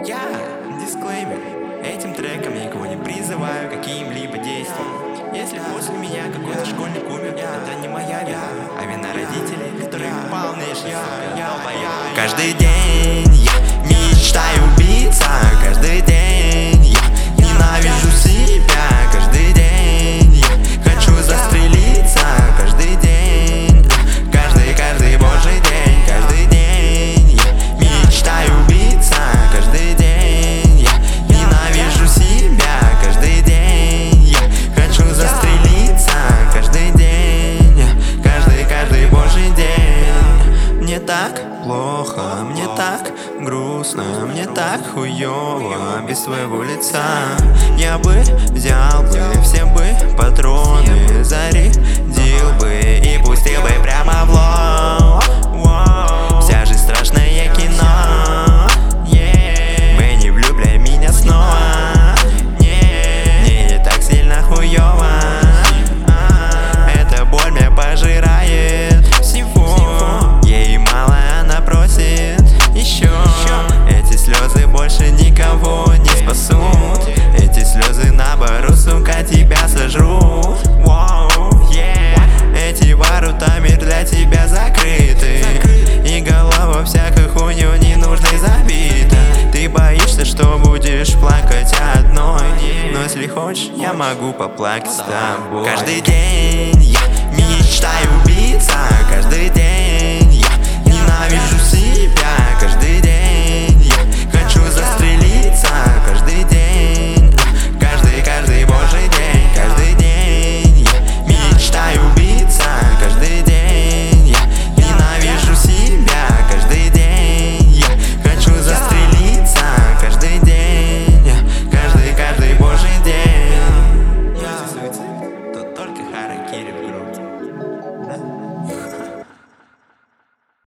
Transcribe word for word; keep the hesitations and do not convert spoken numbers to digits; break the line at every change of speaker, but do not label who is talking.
Я, дисклеймер, этим треком я никого не призываю к каким-либо действиям. Если после меня какой-то школьник умер, это не моя вина, а вина родителей, которые полнейшие долбоебы. Каждый день я мечтаю убиться, каждый день я ненавижу себя, каждый день я хочу застрелиться, каждый день, каждый, каждый божий день, каждый день я мечтаю убиться, каждый день я ненавижу себя, каждый день я хочу застрелиться, каждый день, каждый, каждый божий день. Мне так плохо, мне так грустно, мне так хуёво без твоего лица. Я бы взял бы все бы патроны, зарядил бы и пустил бы прямо в лоб. Вся жизнь страшное кино, мы не влюбляй меня снова. Мне так сильно хуёво, эта боль меня пожирает всего. Ей мало, она просит еще. Эти слезы больше никого не спасут, эти слезы наоборот, сука, тебя сожрут. Воу, yeah. Эти ворота мир для тебя закрыты, и голова всякой хуйню ненужной забита. Ты боишься, что будешь плакать одной, но если хочешь, я могу поплакать с тобой. Каждый день я мечтаю убиться, каждый день я ненавижу себя, каждый